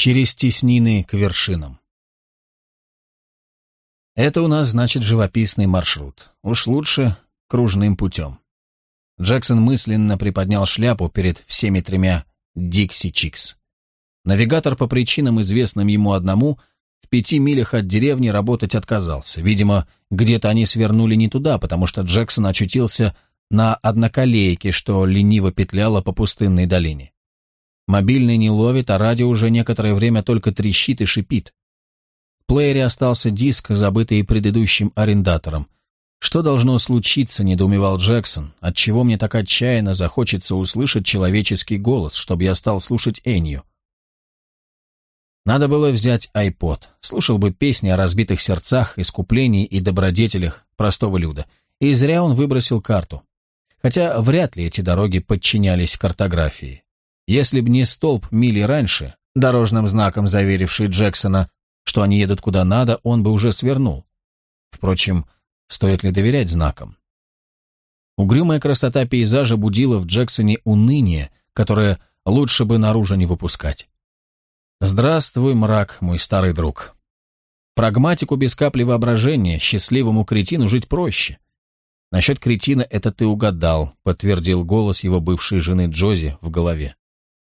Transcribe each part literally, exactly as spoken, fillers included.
через теснины к вершинам. Это у нас, значит, живописный маршрут. Уж лучше кружным путем. Джексон мысленно приподнял шляпу перед всеми тремя Дикси Чикс. Навигатор по причинам, известным ему одному, в пяти милях от деревни работать отказался. Видимо, где-то они свернули не туда, потому что Джексон очутился на одноколейке, что лениво петляло по пустынной долине. Мобильный не ловит, а радио уже некоторое время только трещит и шипит. В плеере остался диск, забытый предыдущим арендатором. Что должно случиться, недоумевал Джексон, отчего мне так отчаянно захочется услышать человеческий голос, чтобы я стал слушать Энью. Надо было взять айпод, слушал бы песни о разбитых сердцах, искуплении и добродетелях простого люда. И зря он выбросил карту. Хотя вряд ли эти дороги подчинялись картографии. Если б не столб мили раньше, дорожным знаком заверивший Джексона, что они едут куда надо, он бы уже свернул. Впрочем, стоит ли доверять знакам? Угрюмая красота пейзажа будила в Джексоне уныние, которое лучше бы наружу не выпускать. Здравствуй, мрак, мой старый друг. Прагматику без капли воображения, счастливому кретину жить проще. Насчет кретина это ты угадал, подтвердил голос его бывшей жены Джози в голове.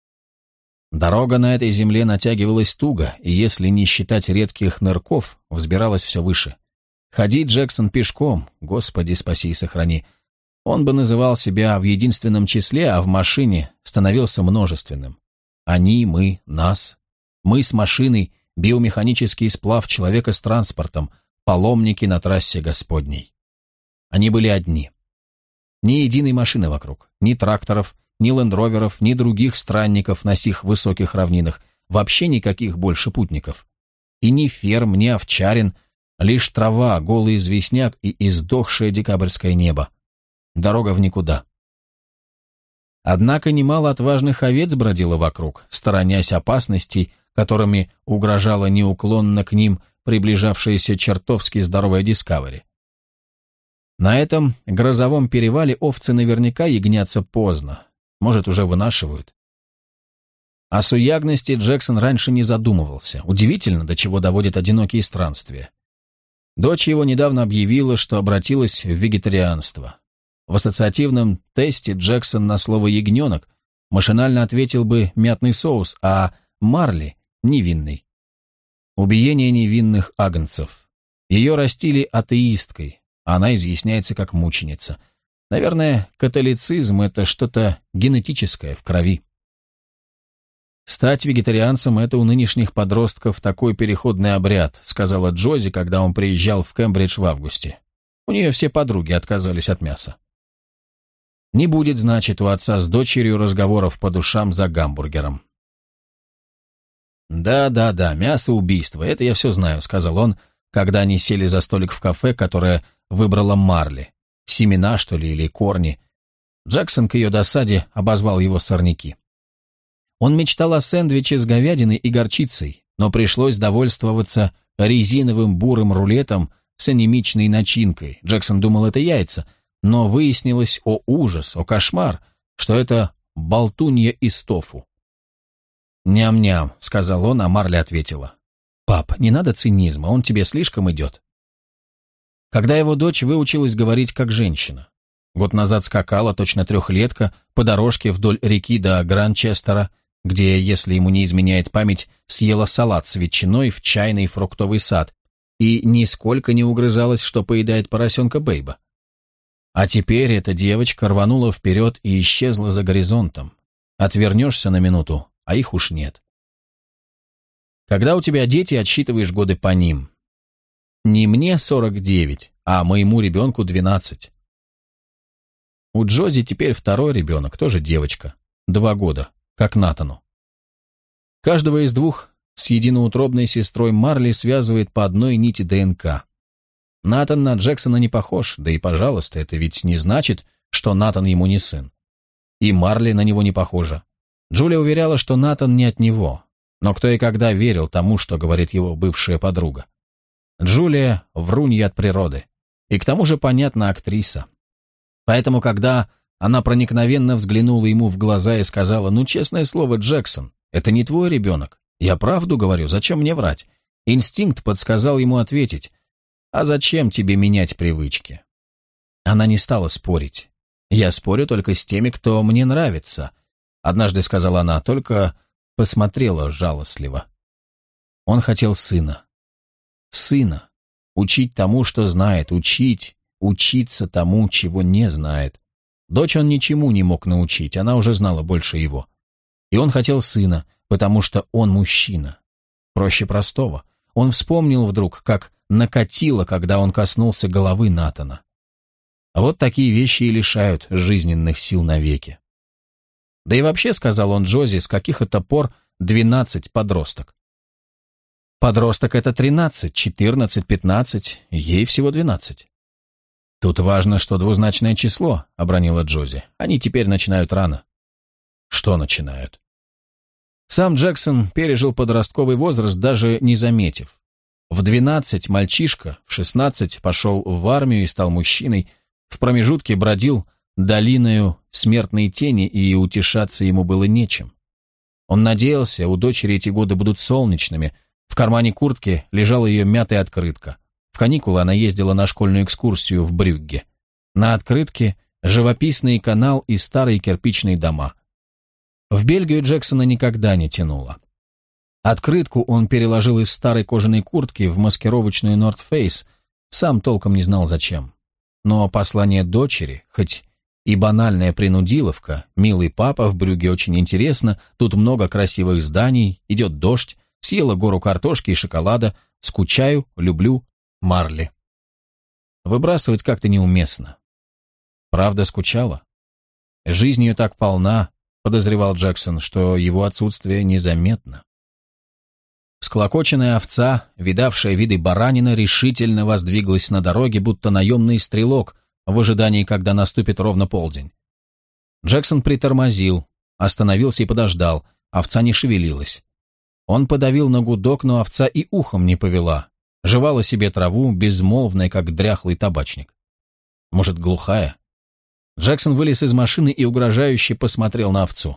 Дорога на этой земле натягивалась туго, и если не считать редких нырков, взбиралась все выше. Ходи, Джексон, пешком, Господи, спаси и сохрани. Он бы называл себя в единственном числе, а в машине становился множественным. Они, мы, нас. Мы с машиной, биомеханический сплав человека с транспортом, паломники на трассе Господней. Они были одни. Ни единой машины вокруг, ни тракторов, ни лендроверов, ни других странников на сих высоких равнинах, вообще никаких больше путников. И ни ферм, ни овчарин, лишь трава, голый известняк и издохшее декабрьское небо. Дорога в никуда. Однако немало отважных овец бродило вокруг, сторонясь опасностей, которыми угрожала неуклонно к ним приближавшаяся чертовски здоровая Дискавери. На этом грозовом перевале овцы наверняка ягнятся поздно, может, уже вынашивают. О суягности Джексон раньше не задумывался. Удивительно, до чего доводят одинокие странствия. Дочь его недавно объявила, что обратилась в вегетарианство. В ассоциативном тесте Джексон на слово «ягненок» машинально ответил бы «мятный соус», а «марли» — «невинный». Убиение невинных агнцев. Ее растили атеисткой, а она изъясняется как мученица. Наверное, католицизм — это что-то генетическое в крови. «Стать вегетарианцем — это у нынешних подростков такой переходный обряд», сказала Джози, когда он приезжал в Кембридж в августе. У нее все подруги отказались от мяса. Не будет, значит, у отца с дочерью разговоров по душам за гамбургером. «Да-да-да, мясо убийства, это я все знаю», — сказал он, когда они сели за столик в кафе, которое выбрала Марли. Семена, что ли, или корни. Джексон к ее досаде обозвал его сорняки. Он мечтал о сэндвиче с говядиной и горчицей, но пришлось довольствоваться резиновым бурым рулетом с анемичной начинкой. Джексон думал, это яйца, но выяснилось, о ужас, о кошмар, что это болтунья из тофу. «Ням-ням», — сказал он, а Марли ответила. «Пап, не надо цинизма, он тебе слишком идет». Когда его дочь выучилась говорить как женщина. Год назад скакала, точно трехлетка, по дорожке вдоль реки до Гранчестера, где, если ему не изменяет память, съела салат с ветчиной в чайный фруктовый сад и нисколько не угрызалась, что поедает поросенка Бейба. А теперь эта девочка рванула вперед и исчезла за горизонтом. Отвернешься на минуту, а их уж нет. Когда у тебя дети, отсчитываешь годы по ним. Не мне сорок девять, а моему ребенку двенадцать. У Джози теперь второй ребенок, тоже девочка. Два года, как Натану. Каждого из двух с единоутробной сестрой Марли связывает по одной нити ДНК. Натан на Джексона не похож, да и пожалуйста, это ведь не значит, что Натан ему не сын. И Марли на него не похожа. Джулия уверяла, что Натан не от него, но кто и когда верил тому, что говорит его бывшая подруга. Джулия — врунья от природы, и к тому же, понятно, актриса. Поэтому, когда она проникновенно взглянула ему в глаза и сказала: «Ну, честное слово, Джексон, это не твой ребенок, Я правду говорю, зачем мне врать? Инстинкт подсказал ему ответить. А зачем тебе менять привычки? Она не стала спорить. Я спорю только с теми, кто мне нравится. Однажды сказала она, только посмотрела жалостливо. Он хотел сына. Сына. Учить тому, что знает. Учить. Учиться тому, чего не знает. Дочь он ничему не мог научить, она уже знала больше его. И он хотел сына, потому что он мужчина. Проще простого. Он вспомнил вдруг, как накатило, когда он коснулся головы Натана. А вот такие вещи и лишают жизненных сил навеки. Да и вообще, сказал он Джози, с каких это пор двенадцать подросток. Подросток — это тринадцать, четырнадцать, пятнадцать, ей всего двенадцать. Тут важно, что двузначное число, обронила Джози. Они теперь начинают рано. Что начинают? Сам Джексон пережил подростковый возраст, даже не заметив. В двенадцать мальчишка, в шестнадцать пошел в армию и стал мужчиной, в промежутке бродил долиною смертной тени, и утешаться ему было нечем. Он надеялся, у дочери эти годы будут солнечными. В кармане куртки лежала ее мятая открытка. В каникулы она ездила на школьную экскурсию в Брюгге. На открытке живописный канал и старые кирпичные дома. В Бельгию Джексона никогда не тянуло. Открытку он переложил из старой кожаной куртки в маскировочную North Face, сам толком не знал зачем. Но послание дочери, хоть и банальная принудиловка, «Милый папа, в Брюгге очень интересно, тут много красивых зданий, идет дождь, съела гору картошки и шоколада, скучаю, люблю, Марли». Выбрасывать как-то неуместно. Правда, скучала? Жизнь ее так полна, подозревал Джексон, что его отсутствие незаметно. Всклокоченная овца, видавшая виды баранина, решительно воздвиглась на дороге, будто наемный стрелок, в ожидании, когда наступит ровно полдень. Джексон притормозил, остановился и подождал, овца не шевелилась. Он подавил на гудок, но овца и ухом не повела, жевала себе траву, безмолвная, как дряхлый табачник. Может, глухая? Джексон вылез из машины и угрожающе посмотрел на овцу.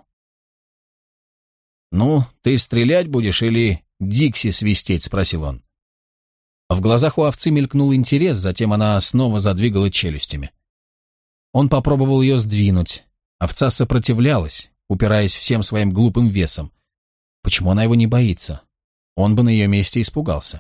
«Ну, ты стрелять будешь или Дикси свистеть?» — спросил он. В глазах у овцы мелькнул интерес, затем она снова задвигала челюстями. Он попробовал ее сдвинуть. Овца сопротивлялась, упираясь всем своим глупым весом. Почему она его не боится? Он бы на ее месте испугался.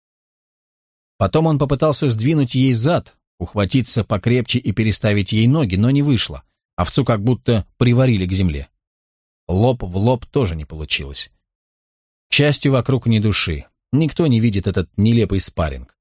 Потом он попытался сдвинуть ей зад, ухватиться покрепче и переставить ей ноги, но не вышло. Овцу как будто приварили к земле. Лоб в лоб тоже не получилось. К счастью, вокруг ни души. Никто не видит этот нелепый спарринг.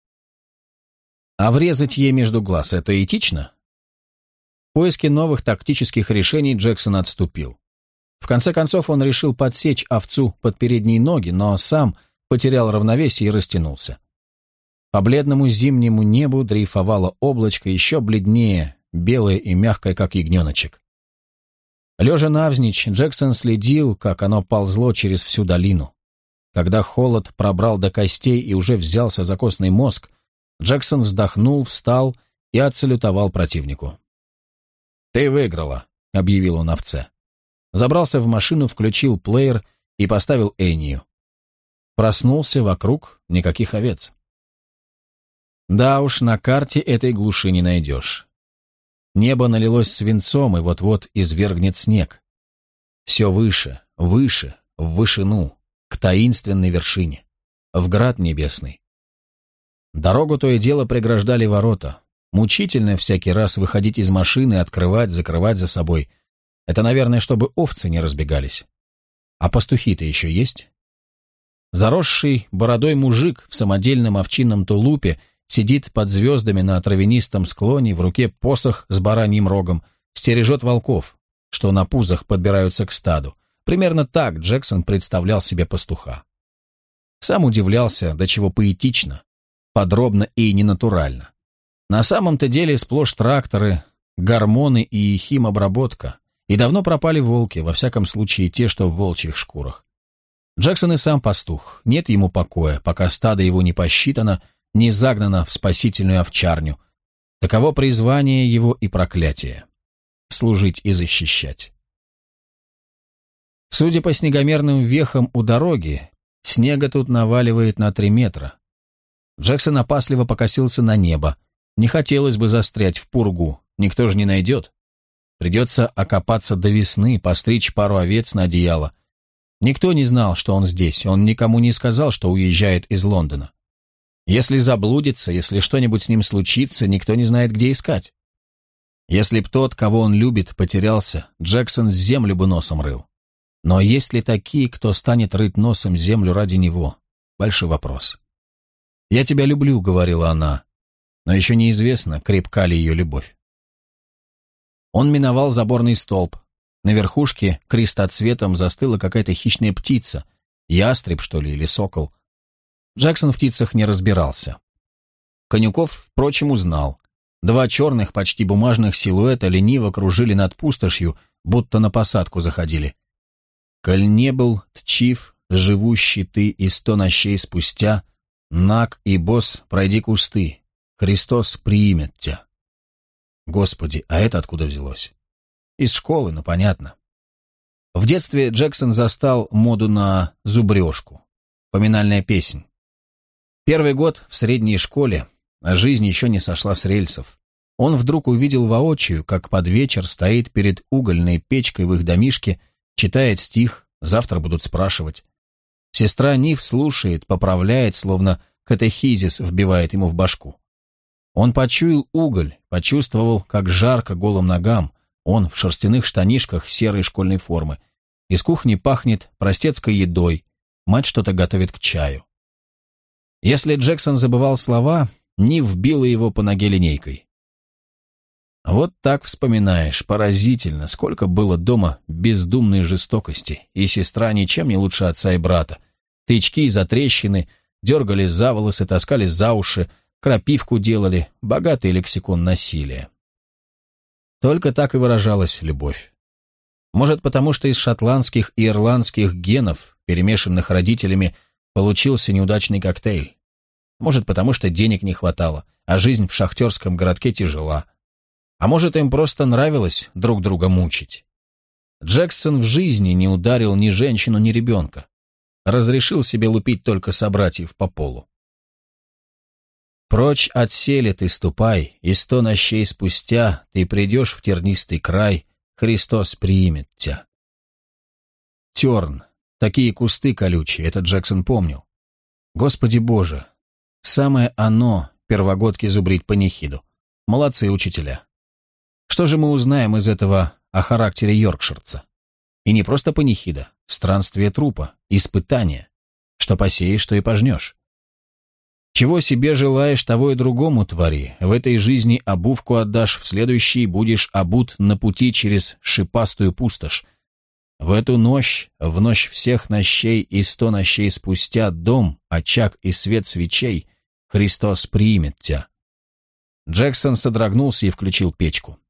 А врезать ей между глаз — это этично? В поиске новых тактических решений Джексон отступил. В конце концов он решил подсечь овцу под передние ноги, но сам потерял равновесие и растянулся. По бледному зимнему небу дрейфовало облачко еще бледнее, белое и мягкое, как ягненочек. Лежа навзничь, Джексон следил, как оно ползло через всю долину. Когда холод пробрал до костей и уже взялся за костный мозг, Джексон вздохнул, встал и отсалютовал противнику. «Ты выиграла», — объявил он овце. Забрался в машину, включил плеер и поставил Эннию. Проснулся, вокруг никаких овец. Да уж, на карте этой глуши не найдешь. Небо налилось свинцом и вот-вот извергнет снег. Все выше, выше, в вышину, к таинственной вершине, в град небесный. Дорогу то и дело преграждали ворота. Мучительно всякий раз выходить из машины, открывать, закрывать за собой. Это, наверное, чтобы овцы не разбегались. А пастухи-то еще есть? Заросший бородой мужик в самодельном овчинном тулупе сидит под звездами на травянистом склоне, в руке посох с бараньим рогом, стережет волков, что на пузах подбираются к стаду. Примерно так Джексон представлял себе пастуха. Сам удивлялся, до чего поэтично, подробно и ненатурально. На самом-то деле сплошь тракторы, гормоны и химобработка. И давно пропали волки, во всяком случае те, что в волчьих шкурах. Джексон и сам пастух, нет ему покоя, пока стадо его не посчитано, не загнано в спасительную овчарню. Таково призвание его и проклятие — служить и защищать. Судя по снегомерным вехам у дороги, Снега тут наваливает на три метра. Джексон опасливо покосился на небо. Не хотелось бы застрять в пургу, никто же не найдет. Придется окопаться до весны, постричь пару овец на одеяло. Никто не знал, что он здесь, он никому не сказал, что уезжает из Лондона. Если заблудится, если что-нибудь с ним случится, никто не знает, где искать. Если б тот, кого он любит, потерялся, Джексон землю бы носом рыл. Но есть ли такие, кто станет рыть носом землю ради него? Большой вопрос. «Я тебя люблю», — говорила она, но еще неизвестно, крепка ли ее любовь. Он миновал заборный столб. На верхушке крестоцветом застыла какая-то хищная птица, ястреб, что ли, или сокол. Джексон в птицах не разбирался. Конюков, впрочем, узнал. Два черных, почти бумажных силуэта лениво кружили над пустошью, будто на посадку заходили. «Коль не был тчив, живущий ты и сто нощей спустя, наг и босс, пройди кусты, Христос примет тебя». Господи, а это откуда взялось? Из школы, ну понятно. В детстве Джексон застал моду на зубрежку. Поминальная песнь. Первый год в средней школе, а жизнь еще не сошла с рельсов. Он вдруг увидел воочию, как под вечер стоит перед угольной печкой в их домишке, читает стих, завтра будут спрашивать. Сестра Нив слушает, поправляет, словно катехизис вбивает ему в башку. Он почуял уголь, почувствовал, как жарко голым ногам, он в шерстяных штанишках серой школьной формы. Из кухни пахнет простецкой едой, мать что-то готовит к чаю. Если Джексон забывал слова, Нив била его по ноге линейкой. Вот так вспоминаешь, поразительно, сколько было дома бездумной жестокости, и сестра ничем не лучше отца и брата. Тычки и затрещины, дергали за волосы, таскали за уши, крапивку делали, богатый лексикон насилия. Только так и выражалась любовь. Может, потому что из шотландских и ирландских генов, перемешанных родителями, получился неудачный коктейль. Может, потому что денег не хватало, а жизнь в шахтерском городке тяжела. А может, им просто нравилось друг друга мучить. Джексон в жизни не ударил ни женщину, ни ребенка. Разрешил себе лупить только собратьев по полу. Прочь от сели ты ступай, и сто нощей спустя ты придешь в тернистый край, Христос примет тебя. Терн, такие кусты колючие, это Джексон помнил. Господи Боже, самое оно, первогодки зубрить панихиду. Молодцы учителя. Что же мы узнаем из этого о характере йоркширца? И не просто панихида, странствие трупа, испытание. Что посеешь, что и пожнешь. Чего себе желаешь, того и другому твори. В этой жизни обувку отдашь, в следующей будешь обут на пути через шипастую пустошь. В эту ночь, в ночь всех нощей и сто нощей спустя, дом, очаг и свет свечей, Христос примет тебя. Джексон содрогнулся и включил печку.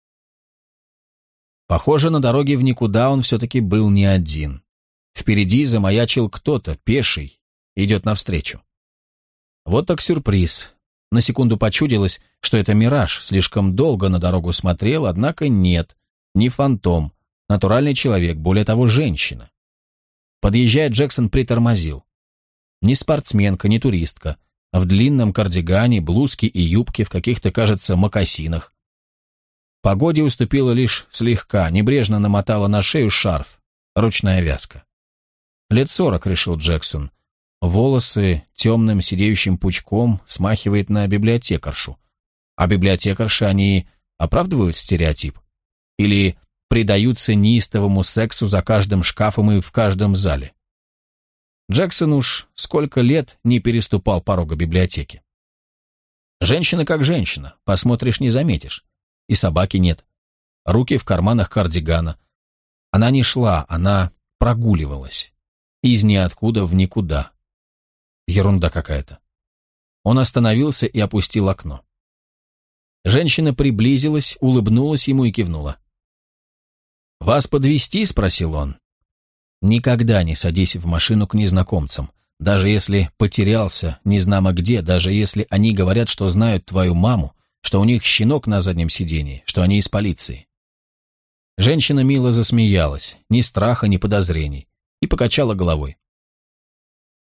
Похоже, на дороге в никуда он все-таки был не один. Впереди замаячил кто-то, пеший, идет навстречу. Вот так сюрприз. На секунду почудилось, что это мираж, слишком долго на дорогу смотрел, однако нет, не фантом, натуральный человек, более того, женщина. Подъезжая, Джексон притормозил. Не спортсменка, не туристка, а в длинном кардигане, блузке и юбке, в каких-то, кажется, мокасинах. Погоде уступила лишь слегка, небрежно намотала на шею шарф, ручная вязка. Лет сорок, решил Джексон. Волосы темным сидеющим пучком смахивает на библиотекаршу. А библиотекарши, они оправдывают стереотип? Или предаются неистовому сексу за каждым шкафом и в каждом зале? Джексон уж сколько лет не переступал порога библиотеки. Женщина как женщина, посмотришь, не заметишь. И собаки нет. Руки в карманах кардигана. Она не шла, она прогуливалась. Из ниоткуда в никуда. Ерунда какая-то. Он остановился и опустил окно. Женщина приблизилась, улыбнулась ему и кивнула. «Вас подвезти?» — спросил он. «Никогда не садись в машину к незнакомцам, даже если потерялся незнамо где, даже если они говорят, что знают твою маму, что у них щенок на заднем сидении, что они из полиции». Женщина мило засмеялась, ни страха, ни подозрений, и покачала головой.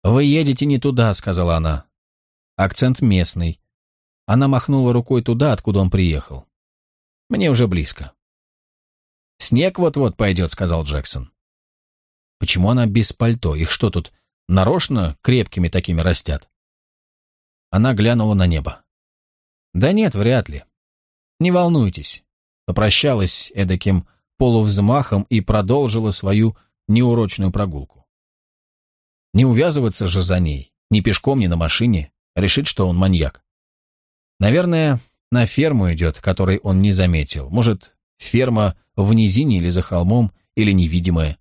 «Вы едете не туда», — сказала она. Акцент местный. Она махнула рукой туда, откуда он приехал. «Мне уже близко». «Снег вот-вот пойдет», — сказал Джексон. «Почему она без пальто? Их что тут, нарочно крепкими такими растят?» Она глянула на небо. «Да нет, вряд ли. Не волнуйтесь», — попрощалась эдаким полувзмахом и продолжила свою неурочную прогулку. Не увязываться же за ней, ни пешком, ни на машине, решить, что он маньяк. Наверное, на ферму идет, которой он не заметил. Может, ферма в низине или за холмом, или невидимая.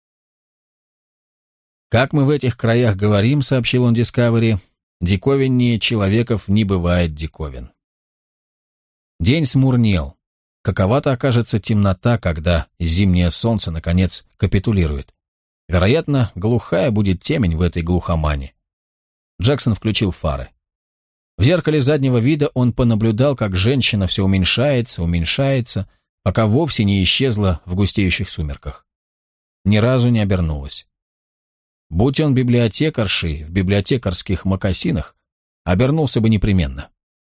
«Как мы в этих краях говорим», — сообщил он Discovery, — «диковиннее человеков не бывает диковин». День смурнел. Какова-то окажется темнота, когда зимнее солнце, наконец, капитулирует. Вероятно, глухая будет темень в этой глухомане. Джексон включил фары. В зеркале заднего вида он понаблюдал, как женщина все уменьшается, уменьшается, пока вовсе не исчезла в густеющих сумерках. Ни разу не обернулась. Будь он библиотекаршей в библиотекарских мокасинах, обернулся бы непременно.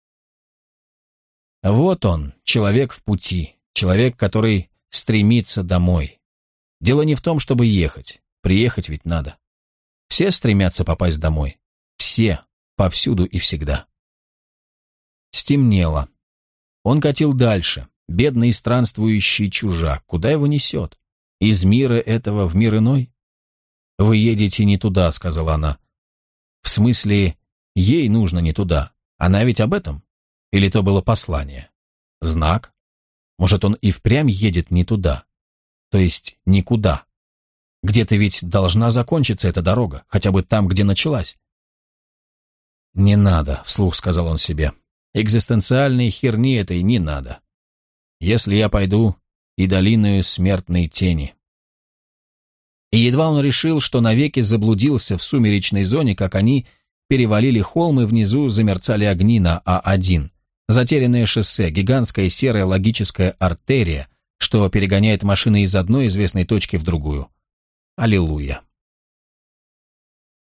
Вот он, человек в пути, человек, который стремится домой. Дело не в том, чтобы ехать, приехать ведь надо. Все стремятся попасть домой. Все, повсюду и всегда. Стемнело. Он катил дальше, бедный странствующий чужак. Куда его несет? Из мира этого в мир иной? «Вы едете не туда», — сказала она. В смысле, ей нужно не туда. Она ведь об этом? Или то было послание? Знак? Может, он и впрямь едет не туда? То есть никуда? Где-то ведь должна закончиться эта дорога, хотя бы там, где началась. «Не надо», — вслух сказал он себе. «Экзистенциальной херни этой не надо. Если я пойду и долиною смертной тени». И едва он решил, что навеки заблудился в сумеречной зоне, как они перевалили холм, и внизу замерцали огни на А один. Затерянное шоссе, гигантская серая логическая артерия, что перегоняет машины из одной известной точки в другую. Аллилуйя.